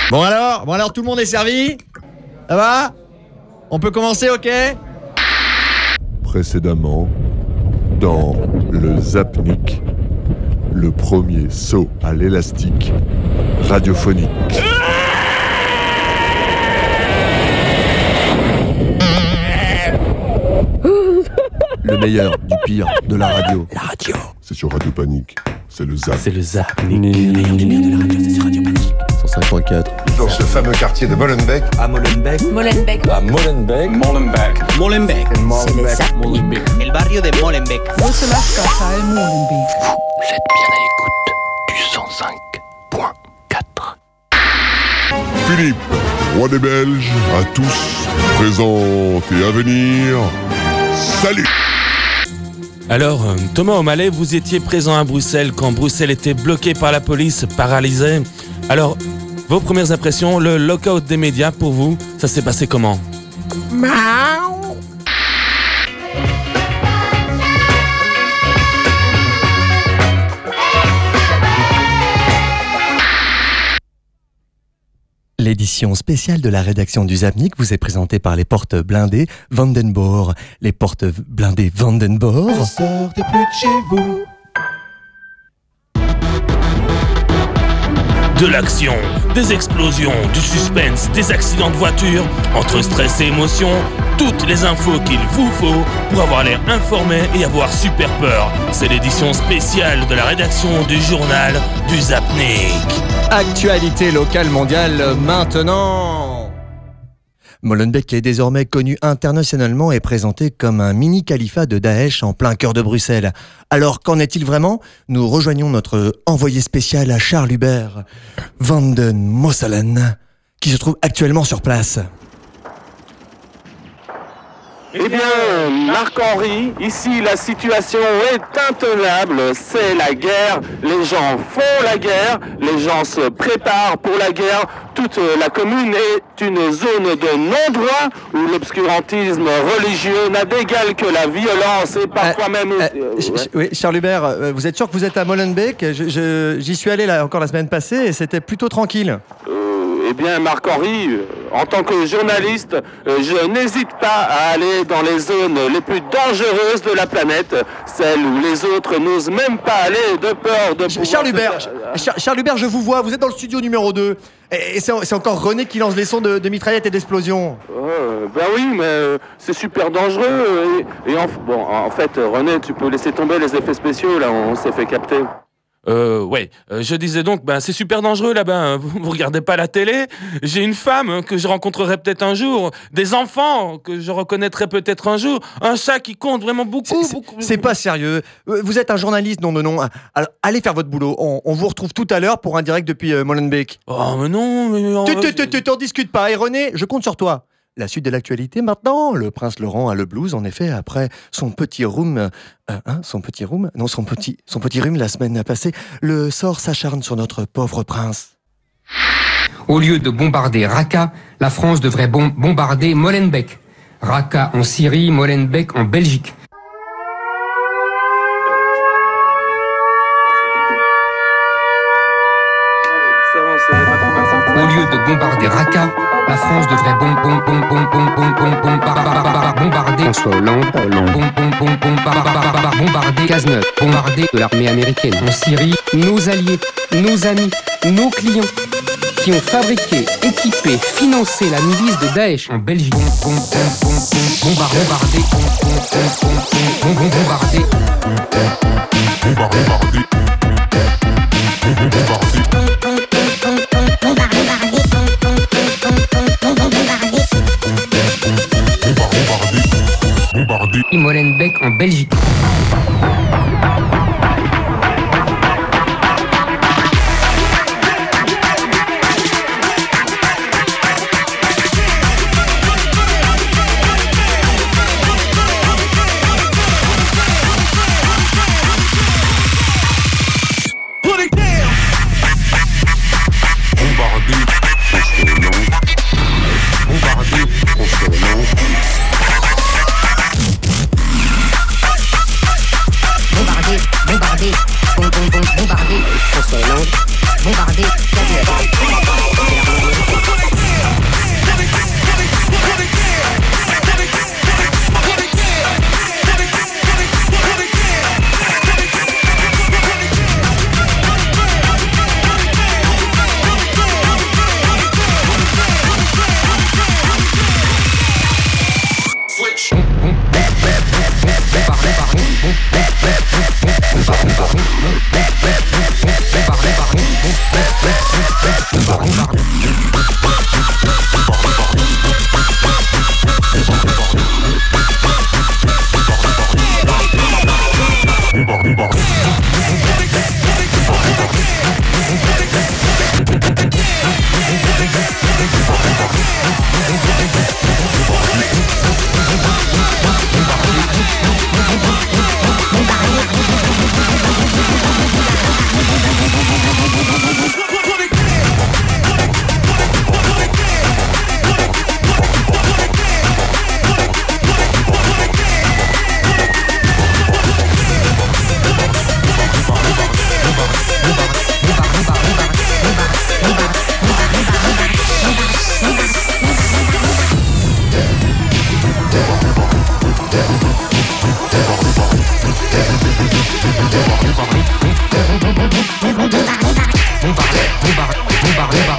Bon alors, tout le monde est servi? Ça va? On peut commencer, ok? Précédemment, dans le Zapnik, le premier saut à l'élastique radiophonique. Le meilleur du pire de la radio. La radio. C'est sur Radio Panique. C'est le Zap. C'est le Zapnik. Le meilleur de la radio, c'est sur Radio Panique. 105.4. Dans ce fameux quartier de Molenbeek. À Molenbeek. Molenbeek. À Molenbeek. Molenbeek. Molenbeek. C'est le Zapnik. El barrio de Molenbeek. Roeselachkassa Molenbeek. Vous êtes bien à l'écoute du 105.4. Philippe, roi des Belges, à tous, présents et à venir. Salut! Alors, Thomas O'Malley, vous étiez présent à Bruxelles quand Bruxelles était bloquée par la police, paralysée. Alors, vos premières impressions, le lockout des médias, pour vous, ça s'est passé comment? L'édition spéciale de la rédaction du Zapnik vous est présentée par les portes blindées Vandenborg. Les portes blindées Vandenborg. Ne sortez plus de chez vous. De l'action, des explosions, du suspense, des accidents de voiture, entre stress et émotion, toutes les infos qu'il vous faut pour avoir l'air informé et avoir super peur. C'est l'édition spéciale de la rédaction du journal du Zapnik. Actualité locale mondiale maintenant. Molenbeek est désormais connu internationalement et présenté comme un mini-califat de Daesh en plein cœur de Bruxelles. Alors, qu'en est-il vraiment? Nous rejoignons notre envoyé spécial à Charles Hubert Vanden Mosselen, qui se trouve actuellement sur place. Eh bien, Marc-Henri, ici la situation est intenable, c'est la guerre, les gens font la guerre, les gens se préparent pour la guerre, toute la commune est une zone de non-droit où l'obscurantisme religieux n'a d'égal que la violence et parfois même... Oui, Charles Hubert, vous êtes sûr que vous êtes à Molenbeek? J'y suis allé là, encore la semaine passée et c'était plutôt tranquille. Eh bien, Marc-Henri, en tant que journaliste, je n'hésite pas à aller dans les zones les plus dangereuses de la planète, celles où les autres n'osent même pas aller de peur de... Charles Hubert, je vous vois, vous êtes dans le studio numéro 2. Et c'est encore René qui lance les sons de mitraillettes et d'explosions. Ben oui, mais c'est super dangereux. En fait, René, tu peux laisser tomber les effets spéciaux, là, on s'est fait capter. Je disais donc, c'est super dangereux là-bas, vous regardez pas la télé, j'ai une femme que je rencontrerai peut-être un jour, des enfants que je reconnaîtrai peut-être un jour, un chat qui compte vraiment beaucoup. C'est pas sérieux, vous êtes un journaliste, nom de nom, alors allez faire votre boulot, on vous retrouve tout à l'heure pour un direct depuis Molenbeek. Oh mais non, T'en discutes pas, et René, je compte sur toi. La suite de l'actualité maintenant, le prince Laurent a le blues en effet après son petit rhume la semaine passée. Le sort s'acharne sur notre pauvre prince. Au lieu de bombarder Raqqa, la France devrait bombarder Molenbeek. Raqqa en Syrie, Molenbeek en Belgique. Au lieu de bombarder Raqqa, la France devrait bombarder François Hollande, bombarder Cazeneuve, bombarder de l'armée américaine en Syrie, nos alliés, nos amis, nos clients qui ont fabriqué, équipé, financé la milice de Daesh en Belgique. Molenbeek en Belgique.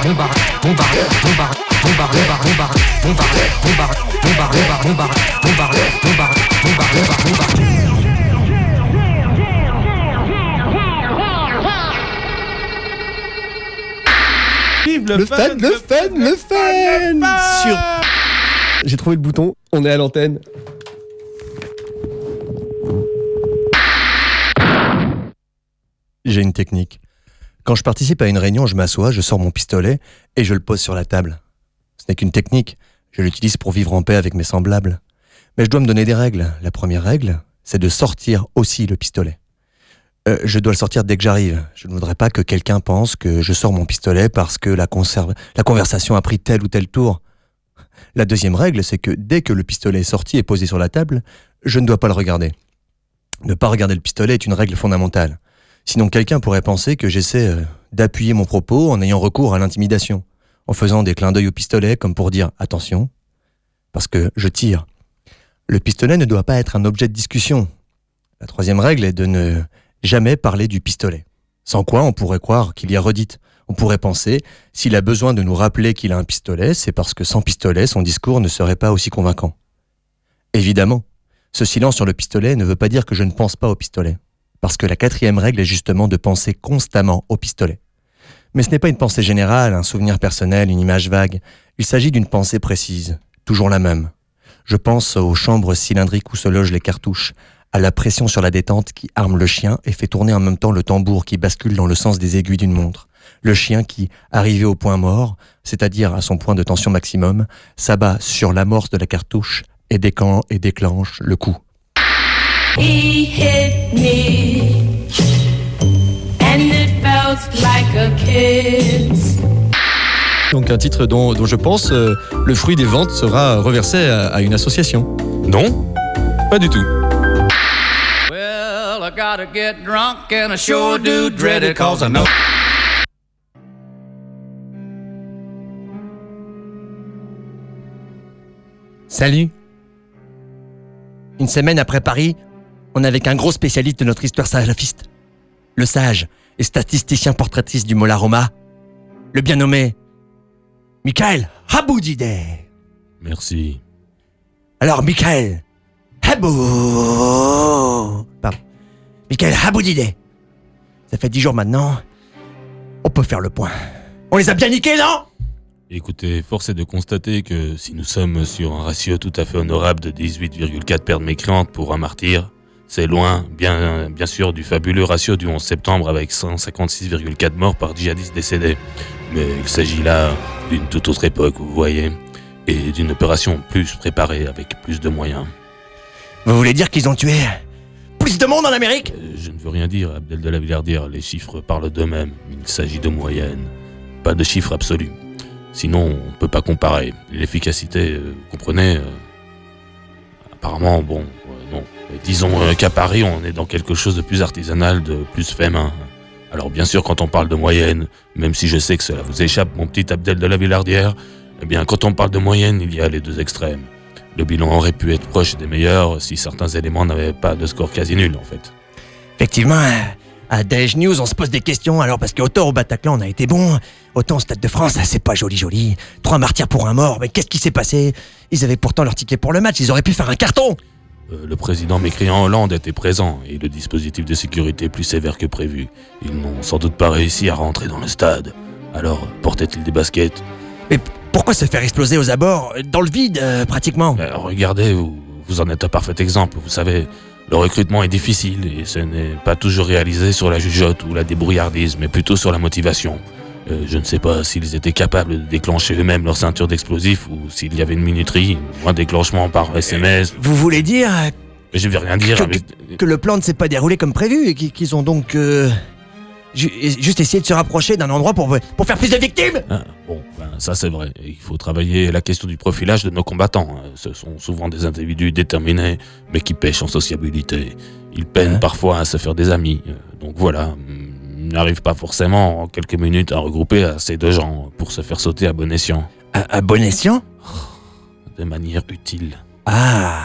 Le fan. J'ai trouvé le bouton, on est à l'antenne. J'ai une technique. Quand je participe à une réunion, je m'assois, je sors mon pistolet et je le pose sur la table. Ce n'est qu'une technique, je l'utilise pour vivre en paix avec mes semblables. Mais je dois me donner des règles. La première règle, c'est de sortir aussi le pistolet. Je dois le sortir dès que j'arrive. Je ne voudrais pas que quelqu'un pense que je sors mon pistolet parce que la conversation a pris tel ou tel tour. La deuxième règle, c'est que dès que le pistolet est sorti et posé sur la table, je ne dois pas le regarder. Ne pas regarder le pistolet est une règle fondamentale. Sinon, quelqu'un pourrait penser que j'essaie d'appuyer mon propos en ayant recours à l'intimidation, en faisant des clins d'œil au pistolet comme pour dire « attention », parce que je tire. Le pistolet ne doit pas être un objet de discussion. La troisième règle est de ne jamais parler du pistolet. Sans quoi, on pourrait croire qu'il y a redite. On pourrait penser, s'il a besoin de nous rappeler qu'il a un pistolet, c'est parce que sans pistolet, son discours ne serait pas aussi convaincant. Évidemment, ce silence sur le pistolet ne veut pas dire que je ne pense pas au pistolet. Parce que la quatrième règle est justement de penser constamment au pistolet. Mais ce n'est pas une pensée générale, un souvenir personnel, une image vague. Il s'agit d'une pensée précise, toujours la même. Je pense aux chambres cylindriques où se logent les cartouches, à la pression sur la détente qui arme le chien et fait tourner en même temps le tambour qui bascule dans le sens des aiguilles d'une montre. Le chien qui, arrivé au point mort, c'est-à-dire à son point de tension maximum, s'abat sur l'amorce de la cartouche et déclenche le coup. He hit me and it felt like a kiss. Donc un titre dont je pense le fruit des ventes sera reversé à une association. Non, pas du tout. Well, I gotta get drunk and I sure do dread it cause I know. Salut. Une semaine après Paris, on est avec un gros spécialiste de notre histoire salafiste. Le sage et statisticien portraitiste du Mollah Roma, le bien nommé Michael Haboudideh. Merci. Alors Michael Haboudideh. Ça fait 10 jours maintenant. On peut faire le point. On les a bien niqués, non ? Écoutez, force est de constater que si nous sommes sur un ratio tout à fait honorable de 18,4 pertes mécréantes pour un martyr, c'est loin, bien sûr, du fabuleux ratio du 11 septembre avec 156,4 morts par djihadistes décédés. Mais il s'agit là d'une toute autre époque, vous voyez, et d'une opération plus préparée avec plus de moyens. Vous voulez dire qu'ils ont tué plus de monde en Amérique ? Je ne veux rien dire, Abdel de la Villardière, les chiffres parlent d'eux-mêmes. Il s'agit de moyennes, pas de chiffres absolus. Sinon, on ne peut pas comparer. L'efficacité, vous comprenez apparemment, bon, non. Disons qu'à Paris, on est dans quelque chose de plus artisanal, de plus fait main. Alors bien sûr, quand on parle de moyenne, même si je sais que cela vous échappe, mon petit Abdel de la Villardière, eh bien, quand on parle de moyenne, il y a les deux extrêmes. Le bilan aurait pu être proche des meilleurs si certains éléments n'avaient pas de score quasi nul, en fait. Effectivement, à Daesh News, on se pose des questions, alors parce qu'autant au Bataclan, on a été bon, autant au Stade de France, c'est pas joli. 3 martyrs pour un mort, mais qu'est-ce qui s'est passé ? Ils avaient pourtant leur ticket pour le match, ils auraient pu faire un carton. Le président mécréant Hollande était présent, et le dispositif de sécurité plus sévère que prévu. Ils n'ont sans doute pas réussi à rentrer dans le stade. Alors, portaient-ils des baskets ? Mais pourquoi se faire exploser aux abords, dans le vide, pratiquement ? Regardez, vous en êtes un parfait exemple, vous savez... Le recrutement est difficile et ce n'est pas toujours réalisé sur la jugeote ou la débrouillardise, mais plutôt sur la motivation. Je ne sais pas s'ils étaient capables de déclencher eux-mêmes leur ceinture d'explosifs ou s'il y avait une minuterie ou un déclenchement par SMS. Vous voulez dire... Je vais rien dire. Que le plan ne s'est pas déroulé comme prévu et qu'ils ont donc... juste essayé de se rapprocher d'un endroit pour faire plus de victimes. Ça c'est vrai. Il faut travailler la question du profilage de nos combattants. Ce sont souvent des individus déterminés, mais qui pêchent en sociabilité. Ils peinent parfois à se faire des amis. Donc voilà, ils n'arrivent pas forcément en quelques minutes à regrouper assez de gens pour se faire sauter à bon escient. À bon escient ? De manière utile. Ah.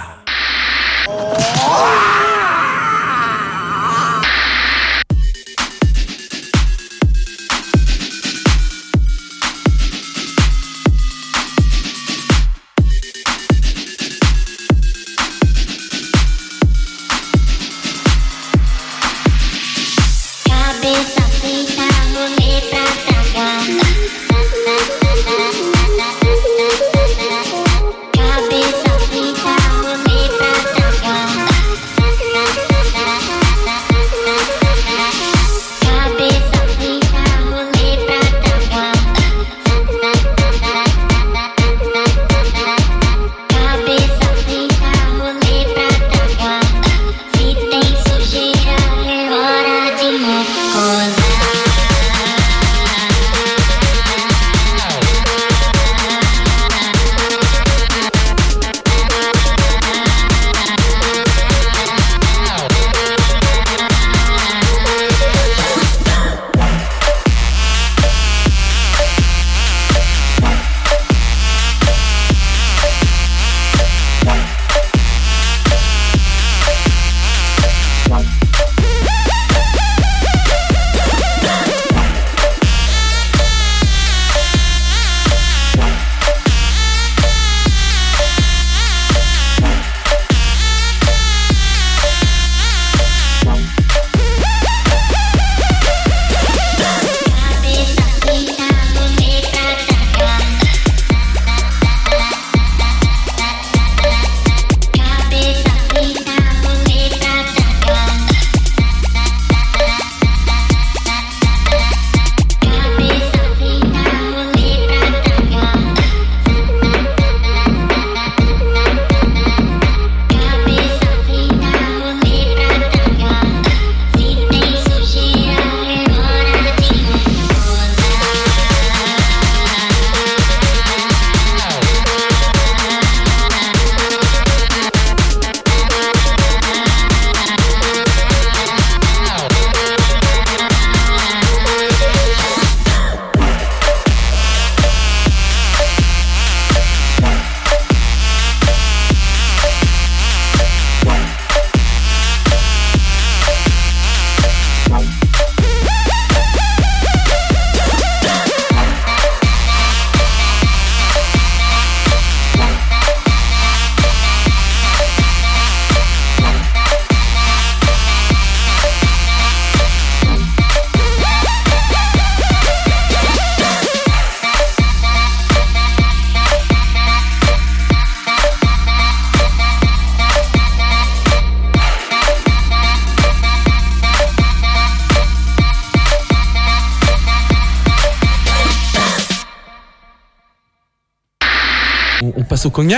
On passe au cognac.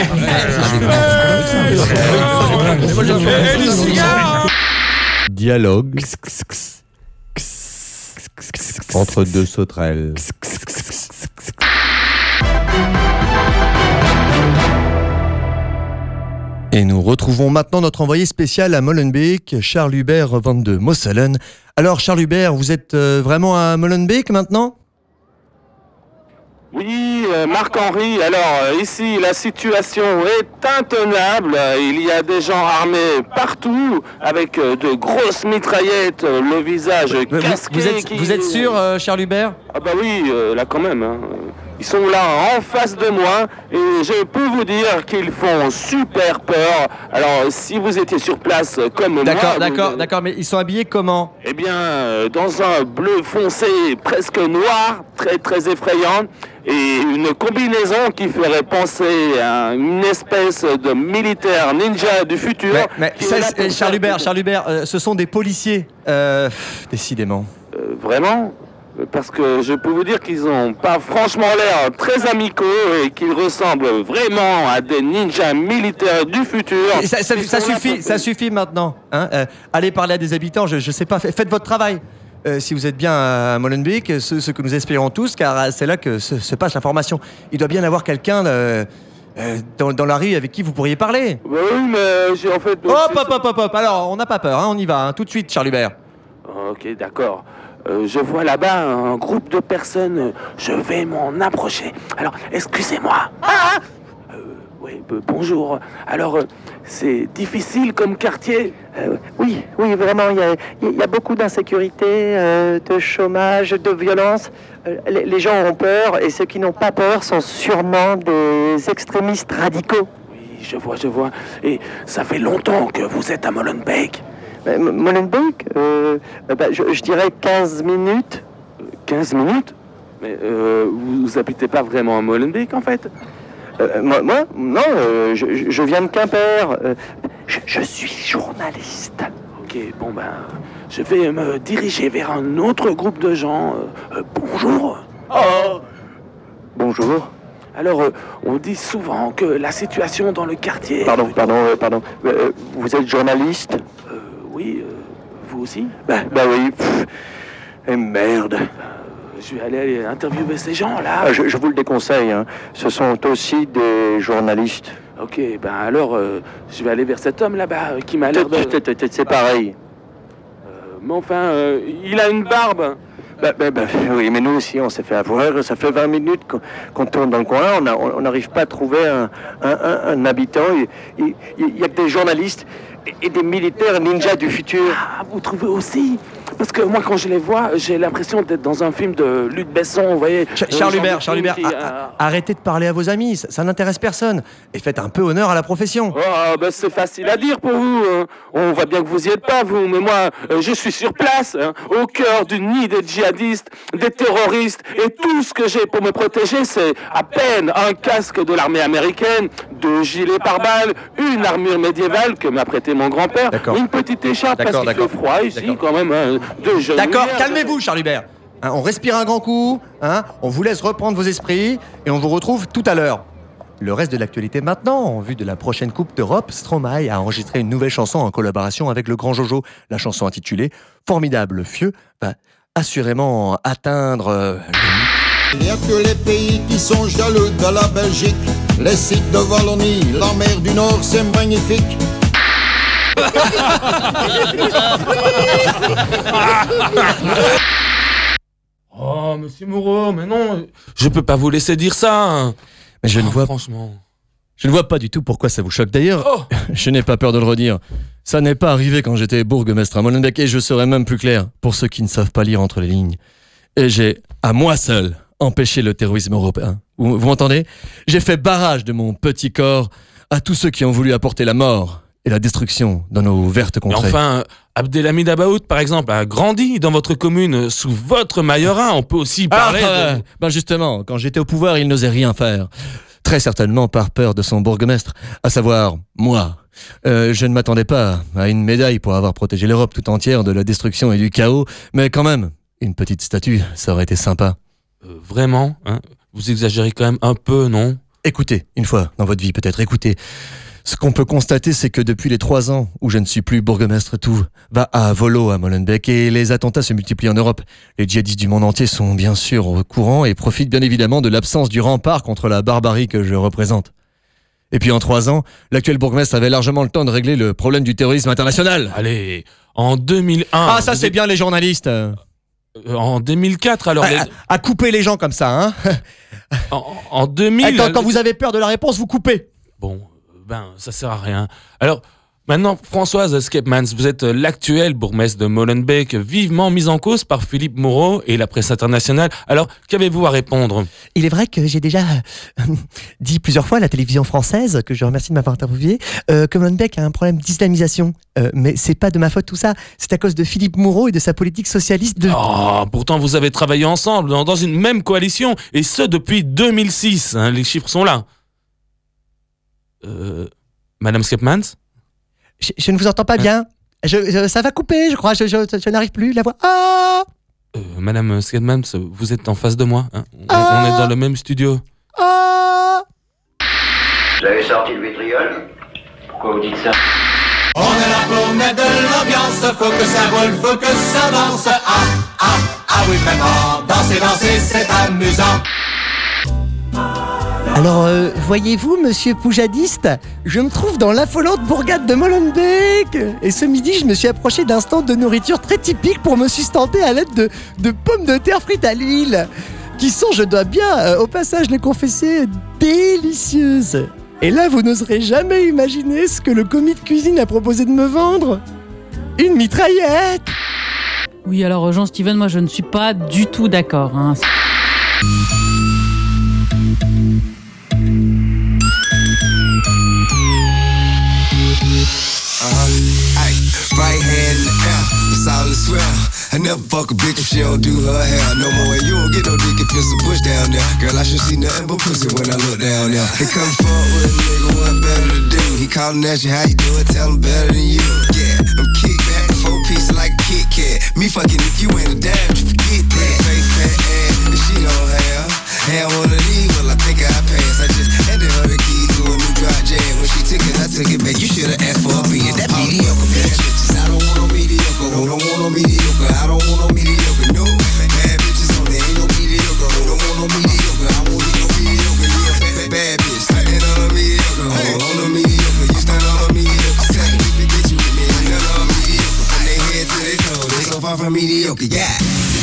Dialogue entre deux sauterelles. Et nous retrouvons maintenant notre envoyé spécial à Molenbeek, Charles Hubert van de Mosselen. Alors Charles Hubert, vous êtes vraiment à Molenbeek maintenant ? Oui, Marc-Henri, alors ici la situation est intenable, il y a des gens armés partout, avec de grosses mitraillettes, le visage casqué. Vous êtes sûr, Charles Hubert ? Ah bah oui, là quand même, hein. Ils sont là en face de moi et je peux vous dire qu'ils font super peur. Alors si vous étiez sur place comme moi... D'accord, mais ils sont habillés comment ? Eh bien, dans un bleu foncé presque noir, très très effrayant, et une combinaison qui ferait penser à une espèce de militaire ninja du futur. Mais Charles Hubert, ce sont des policiers, décidément. Vraiment ? Parce que je peux vous dire qu'ils n'ont pas franchement l'air très amicaux et qu'ils ressemblent vraiment à des ninjas militaires du futur. Ça suffit maintenant. Hein, allez parler à des habitants, je sais pas, faites votre travail. Si vous êtes bien à Molenbeek, ce que nous espérons tous, car c'est là que se passe l'information. Il doit bien avoir quelqu'un dans la rue avec qui vous pourriez parler. Oui, mais j'ai en fait... Hop. Alors, on n'a pas peur, hein, on y va, hein, tout de suite, Charles Hubert. Ok, d'accord. Je vois là-bas un groupe de personnes. Je vais m'en approcher. Alors, excusez-moi. Oui, bonjour. Alors, c'est difficile comme quartier. Oui, vraiment. Il y a beaucoup d'insécurité, de chômage, de violence. Les gens ont peur et ceux qui n'ont pas peur sont sûrement des extrémistes radicaux. Oui, je vois. Et ça fait longtemps que vous êtes à Molenbeek. Molenbeek, je dirais 15 minutes. 15 minutes ? Mais vous habitez pas vraiment à Molenbeek en fait ? Moi non, je viens de Quimper. Je suis journaliste. Ok, bon je vais me diriger vers un autre groupe de gens. Bonjour. Bonjour. Alors, on dit souvent que la situation dans le quartier... Pardon. Vous êtes journaliste ? Oui, vous aussi ? Bah oui. Et merde. Je vais aller interviewer ces gens-là. Je vous le déconseille, hein. Ce sont aussi des journalistes. Ok, alors, je vais aller vers cet homme là-bas qui m'a l'air de... C'est pareil. Mais enfin, il a une barbe. Oui, mais nous aussi, on s'est fait avoir. Ça fait 20 minutes qu'on tourne dans le coin. On n'arrive pas à trouver un habitant. Il y a que des journalistes et des militaires ninjas du futur. Ah, vous trouvez aussi ? Parce que moi, quand je les vois, j'ai l'impression d'être dans un film de Luc Besson, vous voyez. Charles Hubert, arrêtez de parler à vos amis, ça n'intéresse personne. Et faites un peu honneur à la profession. C'est facile à dire pour vous. Hein. On voit bien que vous y êtes pas, vous. Mais moi, je suis sur place, hein, au cœur du nid des djihadistes, des terroristes. Et tout ce que j'ai pour me protéger, c'est à peine un casque de l'armée américaine, 2 gilets pare-balles, une armure médiévale que m'a prêté mon grand-père, une petite écharpe parce qu'il fait froid ici quand même. Hein. D'accord, calmez-vous Charles Hubert. Hein, on respire un grand coup, hein, on vous laisse reprendre vos esprits et on vous retrouve tout à l'heure. Le reste de l'actualité maintenant, en vue de la prochaine Coupe d'Europe, Stromae a enregistré une nouvelle chanson en collaboration avec le Grand Jojo. La chanson intitulée « Formidable Fieu » va assurément atteindre... Il n'y a que les pays qui sont jaloux de la Belgique. Les sites de Wallonie, la mer du Nord, c'est magnifique. Oh, monsieur Moreau, mais non, je peux pas vous laisser dire ça. Mais franchement. Je ne vois pas du tout pourquoi ça vous choque. D'ailleurs, je n'ai pas peur de le redire. Ça n'est pas arrivé quand j'étais bourgmestre à Molenbeek et je serai même plus clair pour ceux qui ne savent pas lire entre les lignes. Et j'ai, à moi seul, empêché le terrorisme européen. Vous m'entendez ? J'ai fait barrage de mon petit corps à tous ceux qui ont voulu apporter la mort et la destruction dans nos vertes contrées. Et enfin, Abdelhamid Abaout, par exemple, a grandi dans votre commune sous votre maillera. On peut aussi parler justement, quand j'étais au pouvoir, il n'osait rien faire. Très certainement par peur de son bourgmestre, à savoir moi. Je ne m'attendais pas à une médaille pour avoir protégé l'Europe tout entière de la destruction et du chaos, mais quand même, une petite statue, ça aurait été sympa. Vraiment, hein ? Vous exagérez quand même un peu, non ? Écoutez, une fois dans votre vie peut-être, écoutez. Ce qu'on peut constater, c'est que depuis les 3 ans où je ne suis plus bourgmestre, tout va à volo à Molenbeek et les attentats se multiplient en Europe. Les djihadistes du monde entier sont bien sûr au courant et profitent bien évidemment de l'absence du rempart contre la barbarie que je représente. Et puis en 3 ans, l'actuel bourgmestre avait largement le temps de régler le problème du terrorisme international. Allez, en 2001... Ah, ça c'est bien les journalistes. En 2004, alors... À couper les gens comme ça, hein. En 2000... Quand vous avez peur de la réponse, vous coupez. Bon... ça sert à rien. Alors, maintenant, Françoise Skepmans, vous êtes l'actuelle bourgmestre de Molenbeek, vivement mise en cause par Philippe Moreau et la presse internationale. Alors, qu'avez-vous à répondre ? Il est vrai que j'ai déjà dit plusieurs fois à la télévision française, que je remercie de m'avoir interviewé, que Molenbeek a un problème d'islamisation. Mais c'est pas de ma faute tout ça. C'est à cause de Philippe Moreau et de sa politique socialiste de... Oh, pourtant vous avez travaillé ensemble, dans une même coalition, et ce depuis 2006. Hein, les chiffres sont là. Madame Skepmans ? Je ne vous entends pas bien. Ça va couper, je crois. Je n'arrive plus. La voix. Ah Madame Skepmans, vous êtes en face de moi. Hein. On est dans le même studio. Vous avez sorti le vitriol ? Pourquoi vous dites ça ? On est là pour mettre de l'ambiance. Faut que ça roule, faut que ça danse. Ah oui, vraiment. Danser, c'est amusant. Alors, voyez-vous, monsieur Poujadiste, je me trouve dans l'affolante bourgade de Molenbeek. Et ce midi, je me suis approché d'un stand de nourriture très typique pour me sustenter à l'aide de pommes de terre frites à l'huile, qui sont, je dois bien, au passage le confesser, délicieuses. Et là, vous n'oserez jamais imaginer ce que le commis de cuisine a proposé de me vendre. Une mitraillette. Oui, alors Jean-Steven, moi je ne suis pas du tout d'accord. Hein. Right hand in the air, it's all as well. I never fuck a bitch if she don't do her hair no more. And you don't get no dick if it's a bush down there. Girl, I should see nothing but pussy when I look down there. He come forward with a nigga, what better to do? He callin' at you, how you do it? Tell him better than you. Yeah, I'm kick back, 4 pieces like a Kit Kat. Me fucking if you ain't a dime, you forget that. Face fat ass, and she don't have one of these, well I think I passed. I just handed her the keys to a new dry jam. When she took it, I took it back. You should've asked for a beat. That mediocre bitch. I don't want no mediocre, no, don't want no mediocre. I don't want no mediocre, no. Bad bitches on there, ain't no mediocre. No, don't want no mediocre. I want no mediocre. You a bad bitch, standing on a mediocre. On a mediocre, you stand on a mediocre. Tell me, bitch, you with me, ain't none on mediocre. From their head to their toes, they so far from mediocre, yeah.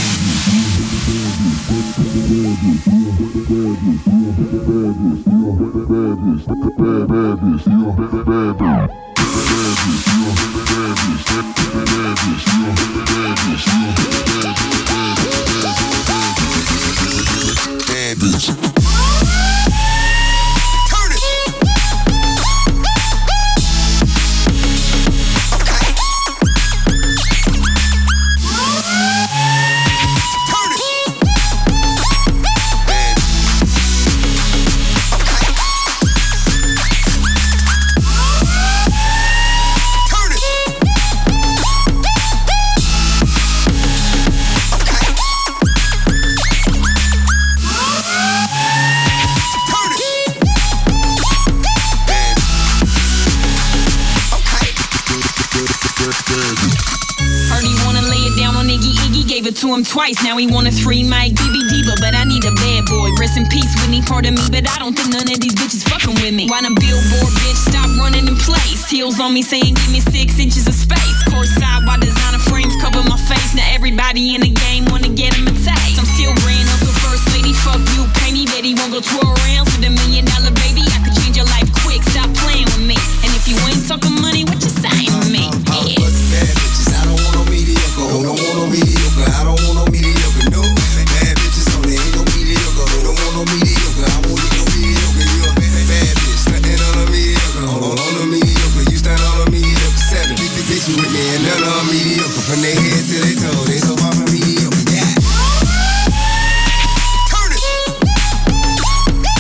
To him twice, now he want a 3 mic BB Diva, but I need a bad boy. Rest in peace, Whitney, part of me, but I don't think none of these bitches fucking with me. Why the billboard, bitch, stop running in place. Heels on me saying give me 6 inches of space. Courtside while designer frames cover my face. Now everybody in the game wanna get him a taste. I'm still ran up the first lady, fuck you, pay me, bet he won't go 12 rounds with $1 million baby. I could change your life quick, stop playing with me. And if you ain't talking money, what you saying to me? Yeah. Bad bitches, I don't want no mediocre. No, don't want no mediocre. I don't want no mediocre. No, bad bitches on there, ain't no mediocre. No, don't want no mediocre. I want no mediocre. You a bad bitch, standing on a mediocre. On a mediocre, you stand on a mediocre. 7 bitches with me and none of them mediocre. From their head to their toe, they so far from mediocre. Yeah. Turn it.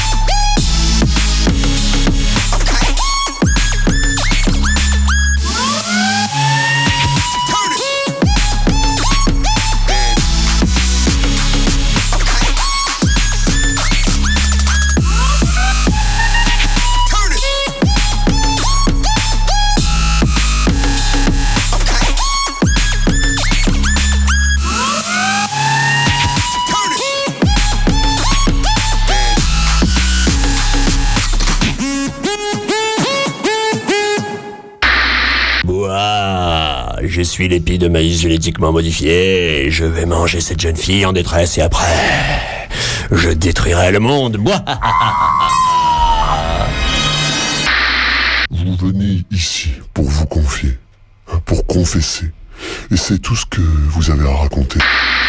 je suis l'épi de maïs génétiquement modifié et je vais manger cette jeune fille en détresse et après, je détruirai le monde. Vous venez ici pour vous confier, pour confesser, et c'est tout ce que vous avez à raconter.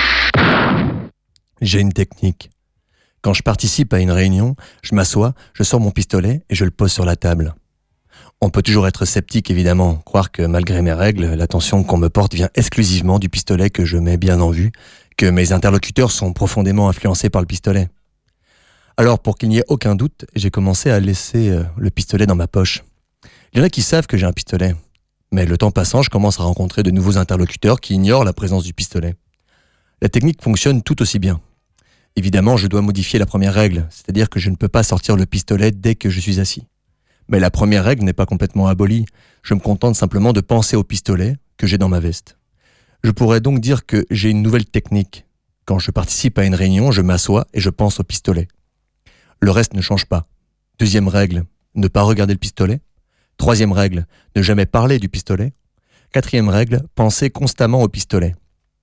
J'ai une technique. Quand je participe à une réunion, je m'assois, je sors mon pistolet et je le pose sur la table. On peut toujours être sceptique, évidemment, croire que malgré mes règles, l'attention qu'on me porte vient exclusivement du pistolet que je mets bien en vue, que mes interlocuteurs sont profondément influencés par le pistolet. Alors, pour qu'il n'y ait aucun doute, j'ai commencé à laisser le pistolet dans ma poche. Il y en a qui savent que j'ai un pistolet, mais le temps passant, je commence à rencontrer de nouveaux interlocuteurs qui ignorent la présence du pistolet. La technique fonctionne tout aussi bien. Évidemment, je dois modifier la première règle, c'est-à-dire que je ne peux pas sortir le pistolet dès que je suis assis. Mais la première règle n'est pas complètement abolie. Je me contente simplement de penser au pistolet que j'ai dans ma veste. Je pourrais donc dire que j'ai une nouvelle technique. Quand je participe à une réunion, je m'assois et je pense au pistolet. Le reste ne change pas. Deuxième règle, ne pas regarder le pistolet. Troisième règle, ne jamais parler du pistolet. Quatrième règle, penser constamment au pistolet.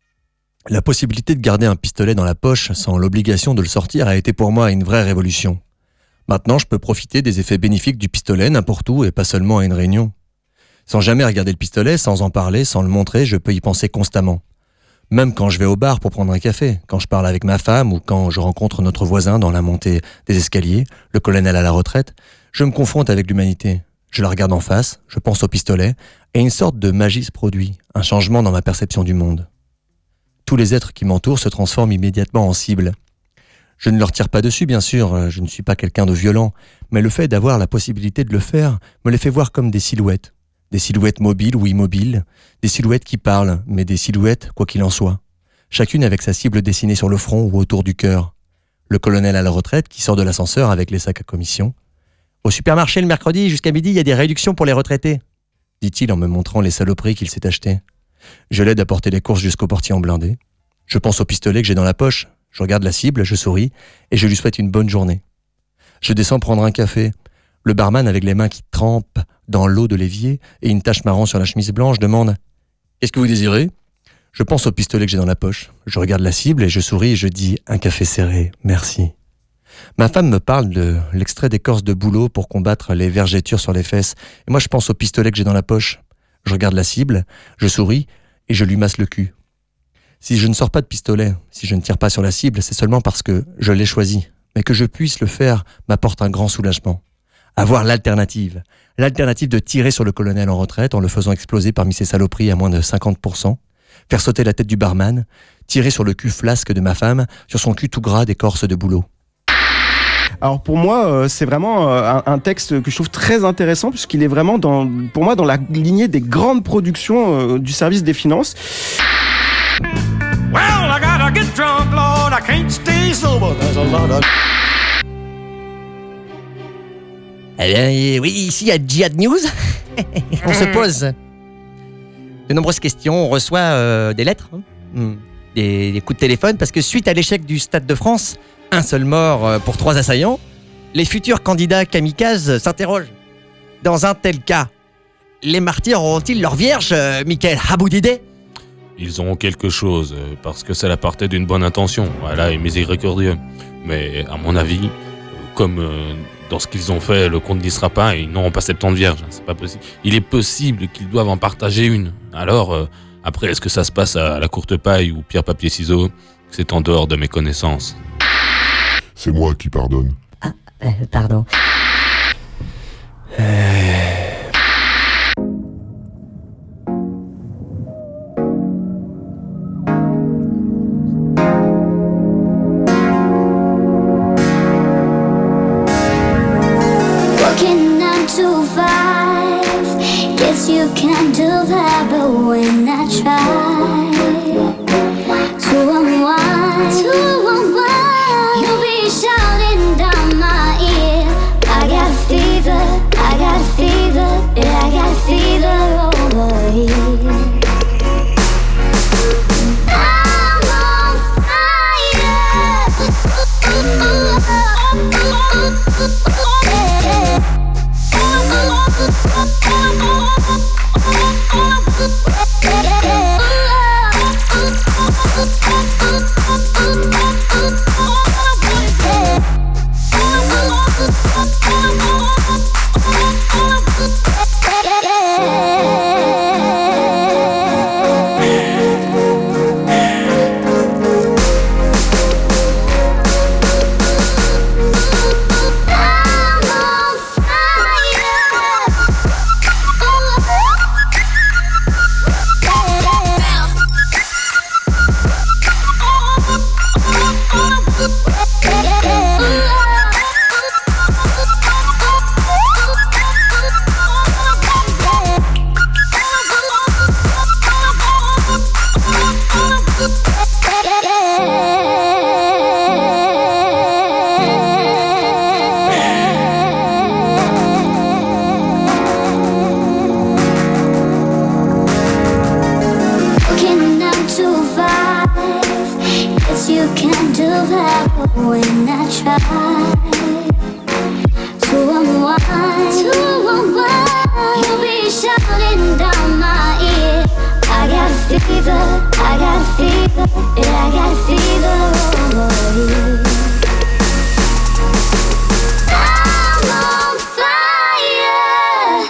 La possibilité de garder un pistolet dans la poche sans l'obligation de le sortir a été pour moi une vraie révolution. Maintenant, je peux profiter des effets bénéfiques du pistolet n'importe où et pas seulement à une réunion. Sans jamais regarder le pistolet, sans en parler, sans le montrer, je peux y penser constamment. Même quand je vais au bar pour prendre un café, quand je parle avec ma femme ou quand je rencontre notre voisin dans la montée des escaliers, le colonel à la retraite, je me confronte avec l'humanité. Je la regarde en face, je pense au pistolet et une sorte de magie se produit, un changement dans ma perception du monde. Tous les êtres qui m'entourent se transforment immédiatement en cibles. Je ne leur tire pas dessus, bien sûr, je ne suis pas quelqu'un de violent, mais le fait d'avoir la possibilité de le faire me les fait voir comme des silhouettes mobiles ou immobiles, des silhouettes qui parlent, mais des silhouettes quoi qu'il en soit. Chacune avec sa cible dessinée sur le front ou autour du cœur. Le colonel à la retraite qui sort de l'ascenseur avec les sacs à commission. « Au supermarché le mercredi jusqu'à midi, il y a des réductions pour les retraités », dit-il en me montrant les saloperies qu'il s'est achetées. Je l'aide à porter les courses jusqu'au portier en blindé. Je pense au pistolet que j'ai dans la poche. Je regarde la cible, je souris et je lui souhaite une bonne journée. Je descends prendre un café. Le barman, avec les mains qui trempent dans l'eau de l'évier et une tache marron sur la chemise blanche, demande « Qu'est-ce que vous désirez ?» Je pense au pistolet que j'ai dans la poche. Je regarde la cible et je souris et je dis « Un café serré, merci ». Ma femme me parle de l'extrait d'écorce de bouleau pour combattre les vergetures sur les fesses. Et moi, je pense au pistolet que j'ai dans la poche. Je regarde la cible, je souris et je lui masse le cul. Si je ne sors pas de pistolet, si je ne tire pas sur la cible, c'est seulement parce que je l'ai choisi. Mais que je puisse le faire m'apporte un grand soulagement. Avoir l'alternative de tirer sur le colonel en retraite en le faisant exploser parmi ses saloperies à moins de 50%, faire sauter la tête du barman, tirer sur le cul flasque de ma femme, sur son cul tout gras d'écorce de bouleau. Alors pour moi, c'est vraiment un texte que je trouve très intéressant puisqu'il est vraiment pour moi dans la lignée des grandes productions du service des finances. Well, I gotta get drunk, Lord, I can't stay sober. There's a lot of... Eh bien, oui, ici il y a Jihad News. On se pose de nombreuses questions, on reçoit des lettres, des coups de téléphone, parce que suite à l'échec du Stade de France, un seul mort pour 3 assaillants, les futurs candidats kamikazes s'interrogent. Dans un tel cas, les martyrs auront-ils leur vierge, Michael Aboudidé ? Ils auront quelque chose, parce que cela partait d'une bonne intention, voilà, et miséricordieux. Mais à mon avis, comme dans ce qu'ils ont fait, le compte n'y sera pas, et ils n'auront pas 70 vierges, c'est pas possible. Il est possible qu'ils doivent en partager une. Alors, après, est-ce que ça se passe à la courte paille ou pierre, papier, ciseaux ? C'est en dehors de mes connaissances. C'est moi qui pardonne. Ah, pardon. Working 9 to 5, guess you can do that, but when I try to unwind, you'll be shouting down my ear. I got a fever, yeah, I got a fever over here. I'm on fire. Yeah. running down my ear. I got a fever, I got a fever, yeah, I got a fever over you. I'm on fire.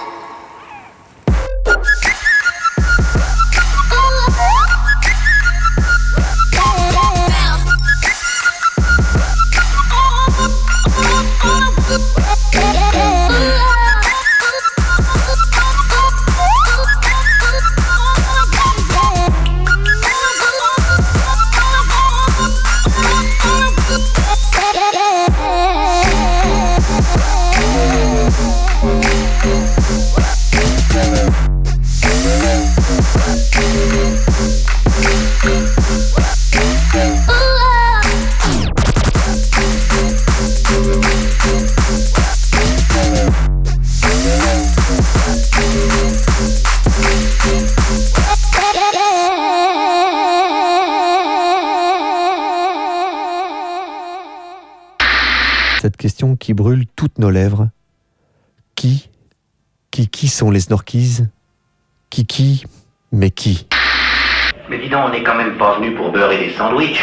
Cette question qui brûle toutes nos lèvres. Qui sont les Snorkies? Qui, mais qui? Mais dis donc, on n'est quand même pas venu pour beurrer des sandwichs.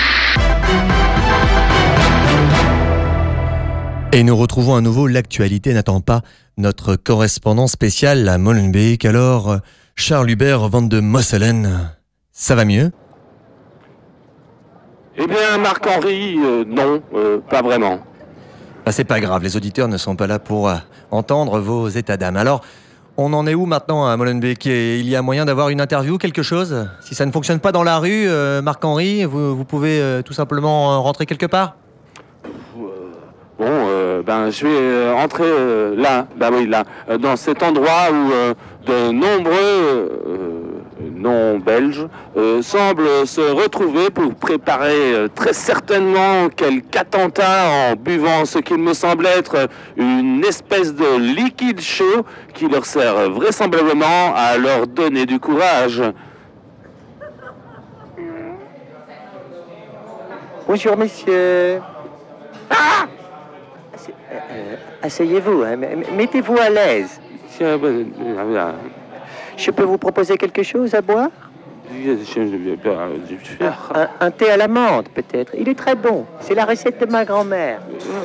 Et nous retrouvons à nouveau l'actualité n'attend pas notre correspondant spécial à Molenbeek. Alors, Charles Hubert van de Mosselen, ça va mieux? Eh bien, Marc-Henri, non, pas vraiment. Ah, c'est pas grave, les auditeurs ne sont pas là pour entendre vos états d'âme. Alors, on en est où maintenant à Molenbeek? Il y a moyen d'avoir une interview, quelque chose? Si ça ne fonctionne pas dans la rue, Marc-Henri, vous pouvez tout simplement rentrer quelque part? Je vais entrer là, dans cet endroit où de nombreux non-belges semblent se retrouver pour préparer très certainement quelque attentat en buvant ce qu'il me semble être une espèce de liquide chaud qui leur sert vraisemblablement à leur donner du courage. Bonjour, messieurs. Ah! Asseyez-vous, hein, mettez-vous à l'aise. Je peux vous proposer quelque chose à boire? Un thé à la menthe, peut-être. Il est très bon. C'est la recette de ma grand-mère.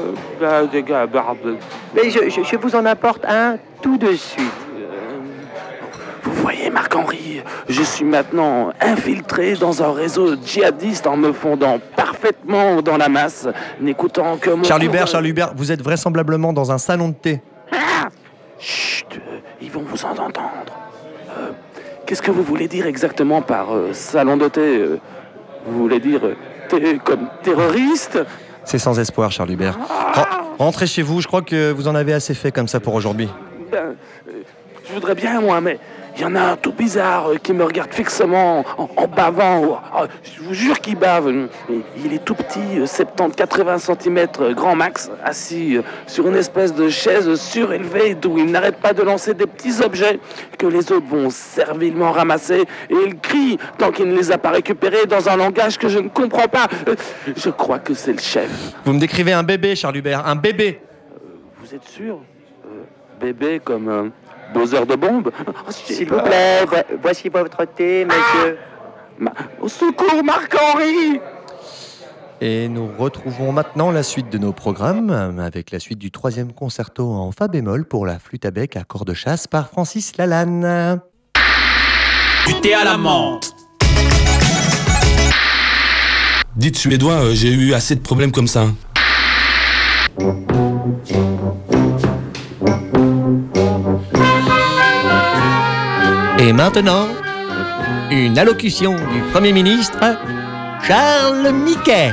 Mais je vous en apporte un tout de suite. Vous voyez, Marc-Henri, je suis maintenant infiltré dans un réseau djihadiste en me fondant parfaitement dans la masse, n'écoutant que mon... Charles Hubert, vous êtes vraisemblablement dans un salon de thé. Ah, chut, ils vont vous entendre. Qu'est-ce que vous voulez dire exactement par salon de thé? Vous voulez dire thé comme terroriste? C'est sans espoir, Charles Hubert. Rentrez chez vous, je crois que vous en avez assez fait comme ça pour aujourd'hui. Je voudrais bien, moi, mais il y en a un tout bizarre qui me regarde fixement en bavant. Je vous jure qu'il bave. Il est tout petit, 70-80 cm grand max, assis sur une espèce de chaise surélevée d'où il n'arrête pas de lancer des petits objets que les autres vont servilement ramasser. Et il crie tant qu'il ne les a pas récupérés dans un langage que je ne comprends pas. Je crois que c'est le chef. Vous me décrivez un bébé, Charles Hubert, un bébé. Vous êtes sûr? Bébé comme... Doseur de bombe? S'il vous plaît, voici votre thé, monsieur. Au secours, Marc-Henri! Et nous retrouvons maintenant la suite de nos programmes, avec la suite du 3e concerto en fa bémol pour la flûte à bec à corps de chasse par Francis Lalanne. Du thé à la menthe. Dites Suédois, j'ai eu assez de problèmes comme ça. Et maintenant, une allocution du Premier ministre, Charles Miquet.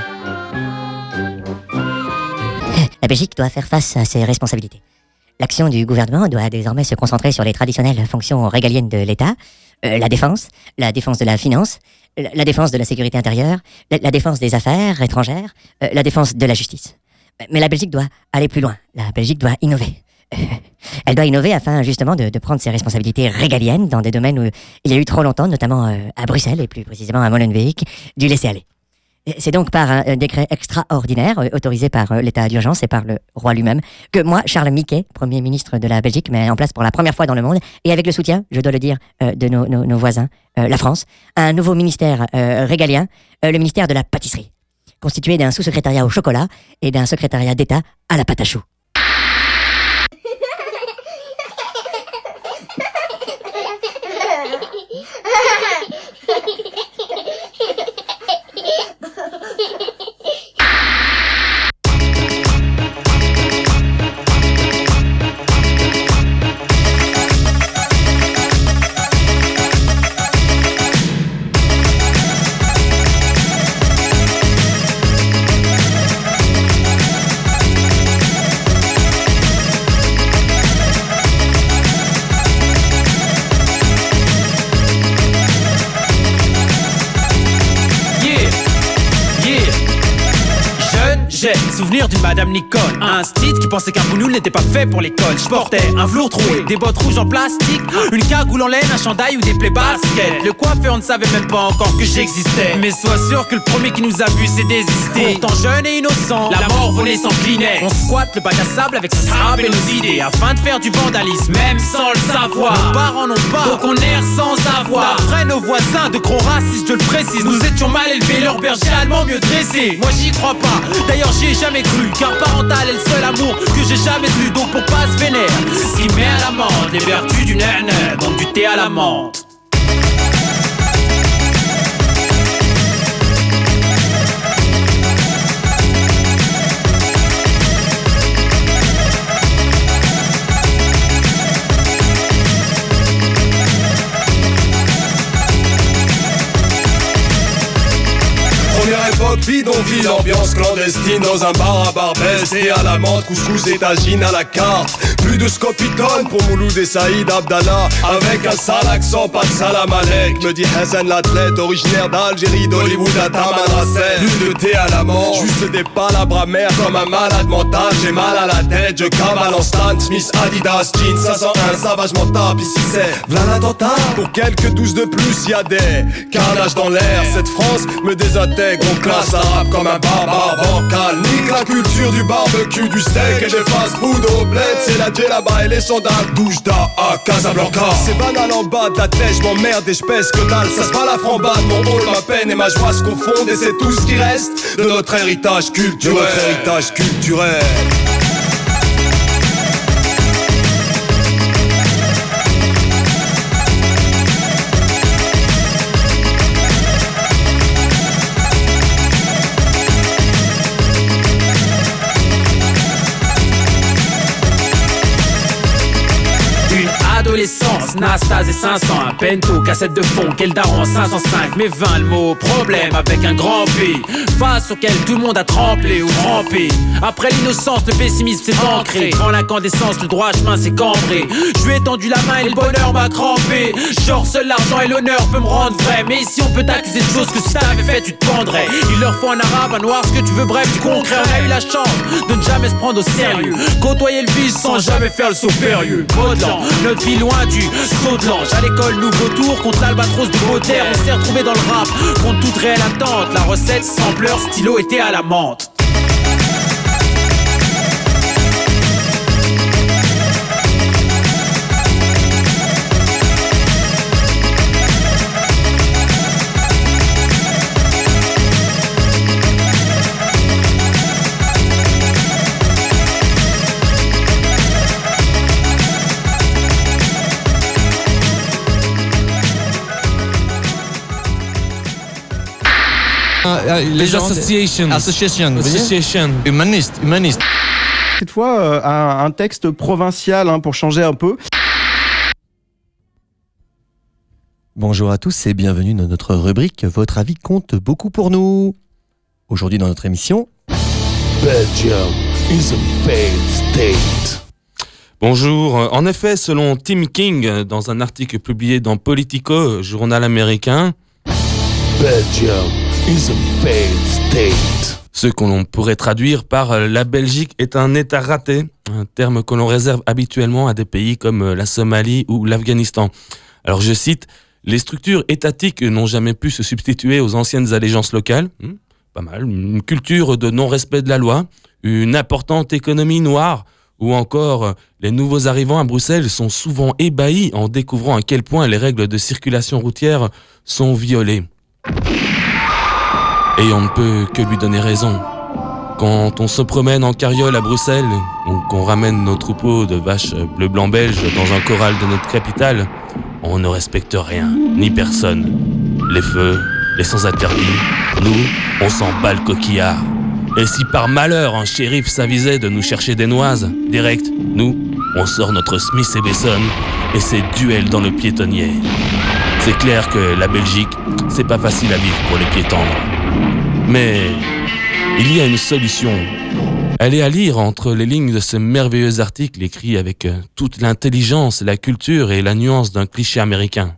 La Belgique doit faire face à ses responsabilités. L'action du gouvernement doit désormais se concentrer sur les traditionnelles fonctions régaliennes de l'État, la défense de la finance, la défense de la sécurité intérieure, la défense des affaires étrangères, la défense de la justice. Mais la Belgique doit aller plus loin. La Belgique doit innover. Elle doit innover afin justement de prendre ses responsabilités régaliennes dans des domaines où il y a eu trop longtemps, notamment à Bruxelles et plus précisément à Molenbeek, du laisser-aller. C'est donc par un décret extraordinaire, autorisé par l'état d'urgence et par le roi lui-même, que moi, Charles Miquet, Premier ministre de la Belgique, met en place pour la première fois dans le monde, et avec le soutien, je dois le dire, de nos voisins, la France, un nouveau ministère régalien, le ministère de la pâtisserie, constitué d'un sous-secrétariat au chocolat et d'un secrétariat d'État à la pâte à choux. J'ai souvenir d'une Madame Nicole, un style qui pensait qu'un bougnoul n'était pas fait pour l'école. Je portais un velours troué, des bottes rouges en plastique, une cagoule en laine, un chandail ou des plaies baskets. Le coiffeur ne savait même pas encore que j'existais. Mais sois sûr que le premier qui nous a vu s'est désisté. Pourtant jeune et innocent, la mort volait s'inclinait. On squatte le bac à sable avec ses sable et nos idées, afin de faire du vandalisme, même sans le savoir. Nos parents n'ont pas, donc on erre sans avoir. D'après nos voisins de gros racistes, je le précise, nous étions mal élevés, leur berger allemand mieux dressé. Moi j'y crois pas, d'ailleurs j'y ai jamais cru, car parental est le seul amour que j'ai jamais eu. Donc pour pas se vénère, ce qui met à l'amende les vertus du nène, donc du thé à la menthe. Première époque bidonville, ambiance clandestine dans un bar à Barbès. Et à la menthe, couscous et tagine à la carte. Plus de scopitone pour Mouloud et Saïd Abdallah. Avec un sale accent, pas de salam alek. Me dit Hassan l'athlète, originaire d'Algérie, d'Hollywood à Tamanrasset. Plus de thé à la menthe, juste des palabres amères comme un malade mental. J'ai mal à la tête, je cavale en Stan Smith, Adidas, jeans 501, savage mental. Ici c'est v'là l'attentat. Pour quelques 12 de plus, y'a des carnages dans l'air. Cette France me désintègre, on classe arabe comme un barbare bancal. Nique la culture du barbecue, du steak et des fast-food au bled. C'est la djellaba et les sandales, Doujda à Casablanca. C'est banal en bas de la tête, je m'emmerde et je pèse que dalle. Ça se bat la frambade, mon rôle, ma peine et ma joie se confondent. Et c'est tout ce qui reste de notre héritage culturel. De notre héritage culturel. Adolescence, Nastase et 500, un pento, cassette de fond, quel daron 505, mais 20 le mot, problème avec un grand P, face auquel tout le monde a tremblé ou trempé. Après l'innocence, le pessimisme s'est ancré, devant l'incandescence, le droit chemin s'est cambré. Je lui ai tendu la main et le bonheur m'a crampé. Genre seul l'argent et l'honneur peut me rendre vrai, mais ici on peut t'accuser de choses que si t'avais fait tu te pendrais. Il leur faut un arabe, un noir, ce que tu veux, bref du concret. On a eu la chance de ne jamais se prendre au sérieux, côtoyer le vice sans jamais faire le saut périlleux. Modelant, notre vie loin du saut de l'ange. À l'école, nouveau tour contre l'albatros de Baudelaire. On s'est retrouvé dans le rap contre toute réelle attente. La recette, sampleur, stylo était à la menthe. Les associations. Humaniste. Cette fois, un texte provincial pour changer un peu. Bonjour à tous et bienvenue dans notre rubrique Votre avis compte beaucoup pour nous. Aujourd'hui dans notre émission, Belgium is a failed state. Bonjour. En effet, selon Tim King, dans un article publié dans Politico, journal américain, Belgium is a failed state. Ce qu'on pourrait traduire par la Belgique est un État raté, un terme que l'on réserve habituellement à des pays comme la Somalie ou l'Afghanistan. Alors je cite, les structures étatiques n'ont jamais pu se substituer aux anciennes allégeances locales. pas mal, une culture de non-respect de la loi, une importante économie noire, ou encore les nouveaux arrivants à Bruxelles sont souvent ébahis en découvrant à quel point les règles de circulation routière sont violées. Et on ne peut que lui donner raison. Quand on se promène en carriole à Bruxelles, ou qu'on ramène nos troupeaux de vaches bleu-blanc-belge dans un corral de notre capitale, on ne respecte rien, ni personne. Les feux, les sens interdits, nous, on s'en bat le coquillard. Et si par malheur un shérif s'avisait de nous chercher des noises, direct, nous, on sort notre Smith et Besson et c'est duel dans le piétonnier. C'est clair que la Belgique, c'est pas facile à vivre pour les pieds tendres. Mais il y a une solution. Elle est à lire entre les lignes de ce merveilleux article écrit avec toute l'intelligence, la culture et la nuance d'un cliché américain.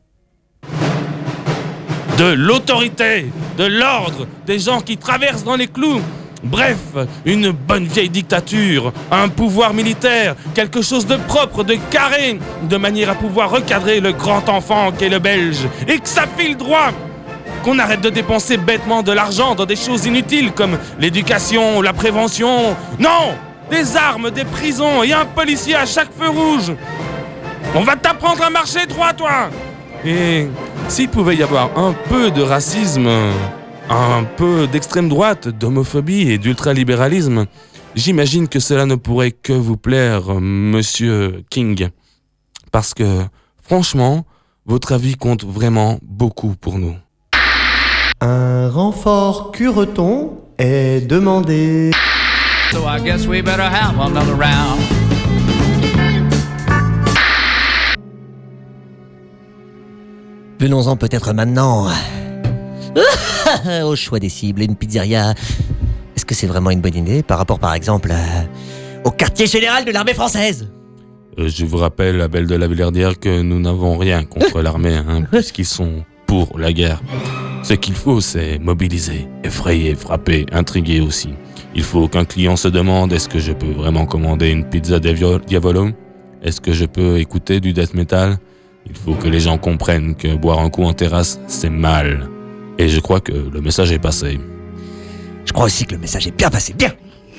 De l'autorité, de l'ordre, des gens qui traversent dans les clous. Bref, une bonne vieille dictature, un pouvoir militaire, quelque chose de propre, de carré, de manière à pouvoir recadrer le grand enfant qu'est le Belge, et que ça file droit. Qu'on arrête de dépenser bêtement de l'argent dans des choses inutiles comme l'éducation, la prévention. Non! Des armes, des prisons et un policier à chaque feu rouge. On va t'apprendre à marcher droit, toi! Et s'il pouvait y avoir un peu de racisme, un peu d'extrême droite, d'homophobie et d'ultralibéralisme, j'imagine que cela ne pourrait que vous plaire, monsieur King. Parce que, franchement, votre avis compte vraiment beaucoup pour nous. Un renfort cureton est demandé. So I guess we better have another round. Venons-en peut-être maintenant au choix des cibles. Une pizzeria, est-ce que c'est vraiment une bonne idée par rapport par exemple au quartier général de l'armée française? Je vous rappelle, Abel de la Villardière, que nous n'avons rien contre l'armée, puisqu'ils sont pour la guerre. Ce qu'il faut, c'est mobiliser, effrayer, frapper, intriguer aussi. Il faut qu'un client se demande, est-ce que je peux vraiment commander une pizza Diavolo? Est-ce que je peux écouter du death metal? Il faut que les gens comprennent que boire un coup en terrasse, c'est mal. Et je crois que le message est passé. Je crois aussi que le message est bien passé, bien.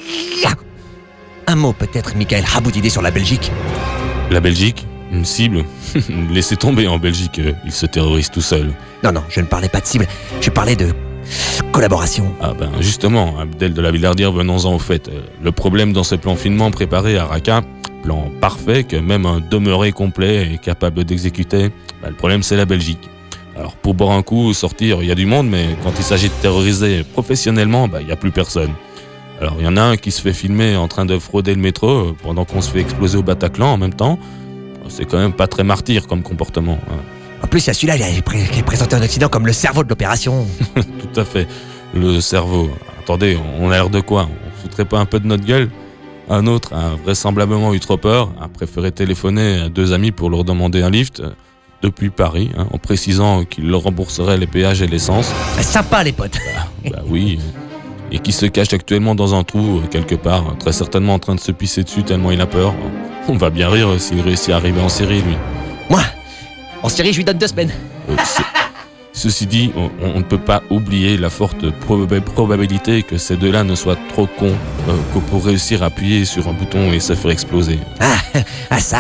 Un mot peut-être, Michael Haboudidé, sur la Belgique. La Belgique? Une cible? Laissez tomber en Belgique, ils se terrorisent tout seuls. Non, je ne parlais pas de cible, je parlais de collaboration. Ah ben justement, Abdel de la Villardière, venons-en au fait. Le problème dans ce plan finement préparé à Raqqa, plan parfait que même un demeuré complet est capable d'exécuter, le problème c'est la Belgique. Alors pour boire un coup, sortir, il y a du monde, mais quand il s'agit de terroriser professionnellement, il n'y a plus personne. Alors il y en a un qui se fait filmer en train de frauder le métro pendant qu'on se fait exploser au Bataclan en même temps. C'est quand même pas très martyr comme comportement. En plus, il y a celui-là qui est présenté en Occident comme le cerveau de l'opération. Tout à fait, le cerveau. Attendez, on a l'air de quoi? On foutrait pas un peu de notre gueule? Un autre a vraisemblablement eu trop peur, a préféré téléphoner à 2 amis pour leur demander un lift depuis Paris, en précisant qu'il leur rembourserait les péages et l'essence. Sympa les potes. Bah oui, et qui se cache actuellement dans un trou quelque part, très certainement en train de se pisser dessus tellement il a peur. On va bien rire s'il réussit à arriver en Syrie, lui. Moi, en Syrie, je lui donne 2 semaines. Ceci dit, on ne peut pas oublier la forte probabilité que ces deux-là ne soient trop cons pour réussir à appuyer sur un bouton et se faire exploser. Ah ça.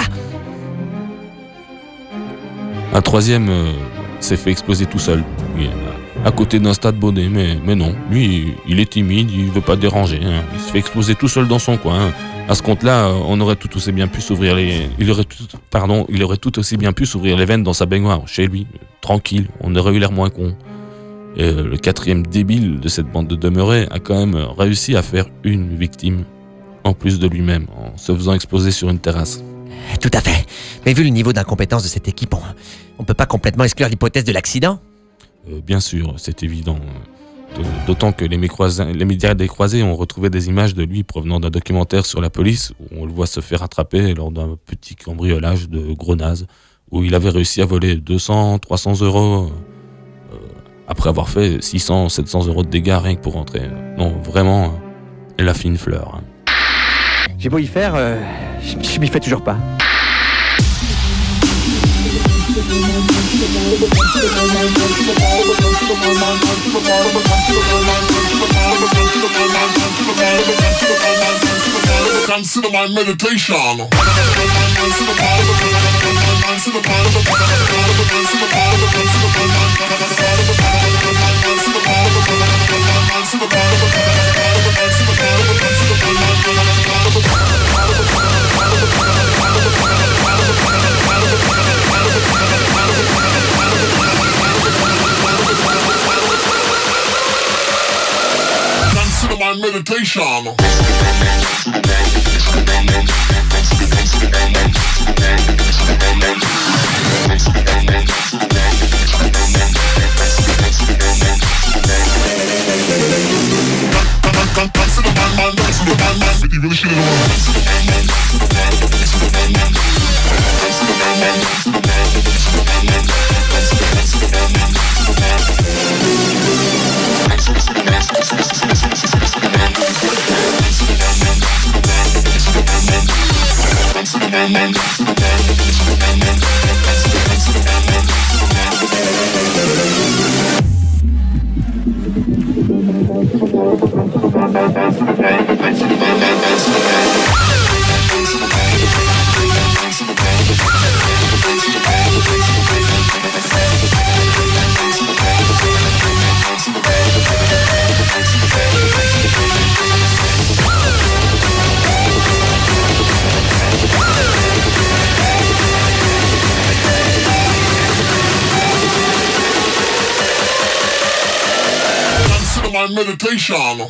Un troisième s'est fait exploser tout seul, à côté d'un stade bonnet, mais non, lui, il est timide, il veut pas déranger, il se fait exploser tout seul dans son coin. À ce compte-là, on aurait tout aussi bien pu s'ouvrir il aurait tout aussi bien pu s'ouvrir les veines dans sa baignoire, chez lui, tranquille, on aurait eu l'air moins con. Et le 4e débile de cette bande de demeurés a quand même réussi à faire une victime, en plus de lui-même, en se faisant exploser sur une terrasse. Tout à fait. Mais vu le niveau d'incompétence de cette équipe, on peut pas complètement exclure l'hypothèse de l'accident? Bien sûr, c'est évident. D'autant que les médias décroisés ont retrouvé des images de lui provenant d'un documentaire sur la police où on le voit se faire attraper lors d'un petit cambriolage de gros naze où il avait réussi à voler 200-300 euros après avoir fait 600-700 euros de dégâts rien que pour rentrer. Non, vraiment, elle a fait une fleur. J'ai beau y faire, je m'y fais toujours pas. Consider my meditation. Consider my meditation. You really should my meditation.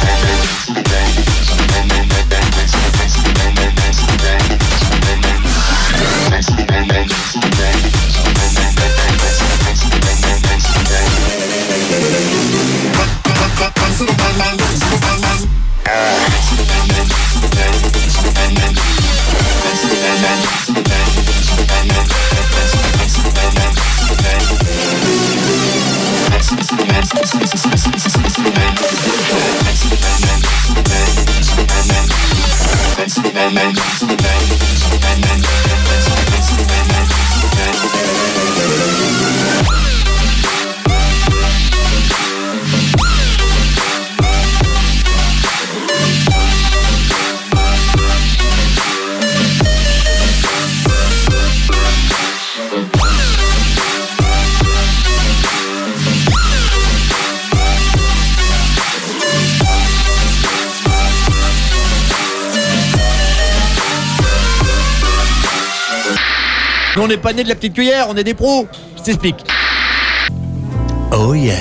On n'est pas né de la petite cuillère, on est des pros. Je t'explique. Oh yeah.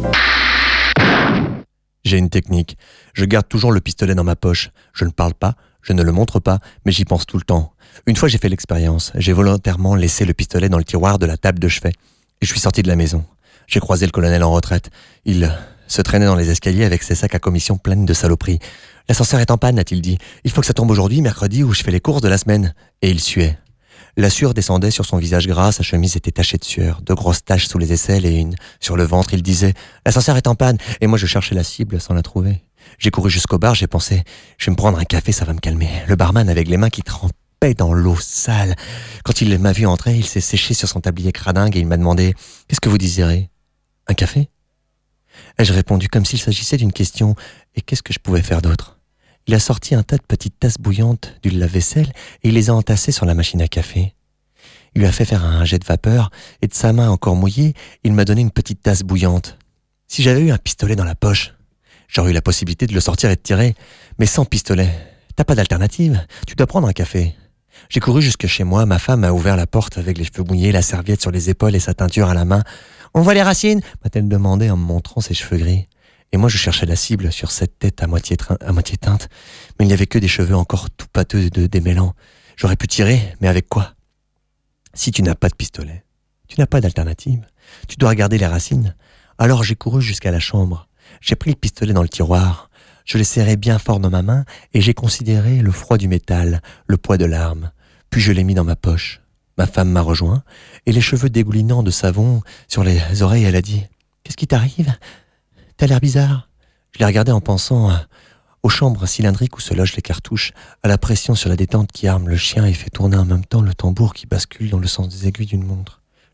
J'ai une technique. Je garde toujours le pistolet dans ma poche. Je ne parle pas, je ne le montre pas, mais j'y pense tout le temps. Une fois, j'ai fait l'expérience. J'ai volontairement laissé le pistolet dans le tiroir de la table de chevet. Et je suis sorti de la maison. J'ai croisé le colonel en retraite. Il se traînait dans les escaliers avec ses sacs à commission pleins de saloperies. L'ascenseur est en panne, a-t-il dit. Il faut que ça tombe aujourd'hui, mercredi, où je fais les courses de la semaine. Et il suait. La sueur descendait sur son visage gras, sa chemise était tachée de sueur, de grosses taches sous les aisselles et une sur le ventre. Il disait « L'ascenseur est en panne !» Et moi je cherchais la cible sans la trouver. J'ai couru jusqu'au bar, j'ai pensé « Je vais me prendre un café, ça va me calmer ». Le barman avec les mains qui trempaient dans l'eau sale. Quand il m'a vu entrer, il s'est séché sur son tablier cradingue et il m'a demandé « Qu'est-ce que vous désirez ? Un café ?» Ai-je répondu comme s'il s'agissait d'une question. Et qu'est-ce que je pouvais faire d'autre ? Il a sorti un tas de petites tasses bouillantes du lave-vaisselle et il les a entassées sur la machine à café. Il lui a fait faire un jet de vapeur et de sa main encore mouillée, il m'a donné une petite tasse bouillante. Si j'avais eu un pistolet dans la poche, j'aurais eu la possibilité de le sortir et de tirer. Mais sans pistolet, t'as pas d'alternative, tu dois prendre un café. J'ai couru jusque chez moi, ma femme a ouvert la porte avec les cheveux mouillés, la serviette sur les épaules et sa teinture à la main. « On voit les racines ?» m'a-t-elle demandé en me montrant ses cheveux gris. Et moi je cherchais la cible sur cette tête à moitié teinte, mais il n'y avait que des cheveux encore tout pâteux et démêlants. J'aurais pu tirer, mais avec quoi ? Si tu n'as pas de pistolet, tu n'as pas d'alternative. Tu dois regarder les racines. Alors j'ai couru jusqu'à la chambre. J'ai pris le pistolet dans le tiroir. Je l'ai serré bien fort dans ma main et j'ai considéré le froid du métal, le poids de l'arme. Puis je l'ai mis dans ma poche. Ma femme m'a rejoint et les cheveux dégoulinants de savon sur les oreilles, elle a dit « Qu'est-ce qui t'arrive ? T'as l'air bizarre. » Je l'ai regardé en pensant aux chambres cylindriques où se logent les cartouches, à la pression sur la détente qui arme le chien et fait tourner en même temps le tambour qui bascule dans le sens des aiguilles d'une montre.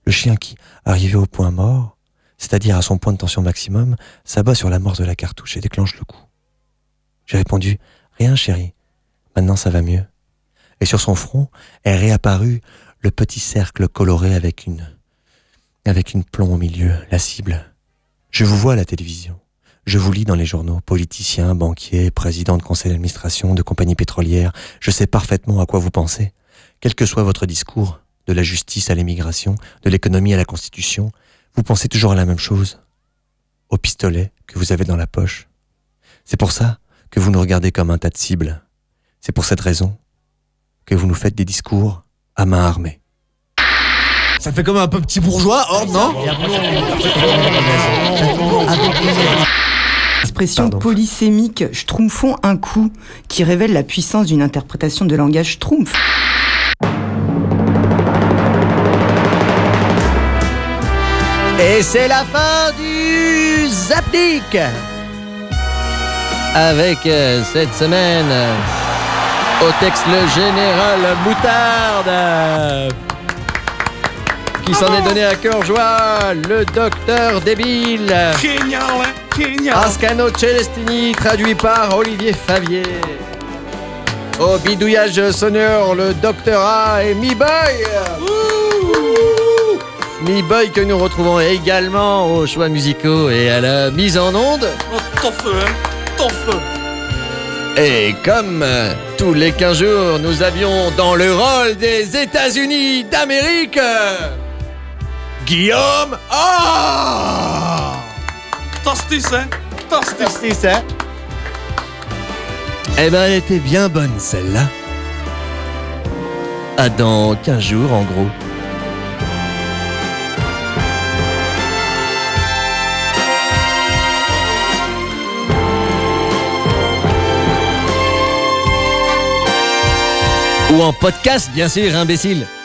Le chien qui, arrivé au point mort, c'est-à-dire à son point de tension maximum, s'abat sur l'amorce de la cartouche et déclenche le coup. J'ai répondu « Rien, chérie. Maintenant, ça va mieux. » Et sur son front est réapparu le petit cercle coloré avec une plomb au milieu, la cible. Je vous vois à la télévision. Je vous lis dans les journaux, politiciens, banquiers, présidents de conseils d'administration, de compagnies pétrolières. Je sais parfaitement à quoi vous pensez. Quel que soit votre discours, de la justice à l'immigration, de l'économie à la Constitution, vous pensez toujours à la même chose. Au pistolet que vous avez dans la poche. C'est pour ça que vous nous regardez comme un tas de cibles. C'est pour cette raison que vous nous faites des discours à main armée. Ça fait comme un peu petit bourgeois, non? L'expression polysémique schtroumpfons un coup qui révèle la puissance d'une interprétation de langage schtroumpf. Et c'est la fin du Zapnik avec cette semaine au texte le général Moutarde qui s'en est donné à cœur joie, le docteur débile Ascano Celestini traduit par Olivier Favier. Au bidouillage sonore, le docteur A et Mi-Boy. Mi-Boy que nous retrouvons également aux choix musicaux et à la mise en onde. Oh, ton feu, hein, ton feu. Et comme tous les 15 jours, nous avions dans le rôle des États-Unis d'Amérique, Guillaume A. Tostis, hein. Tostis, hein. Eh ben, elle était bien bonne, celle-là. À dans 15 jours, en gros. Ou en podcast, bien sûr, imbécile.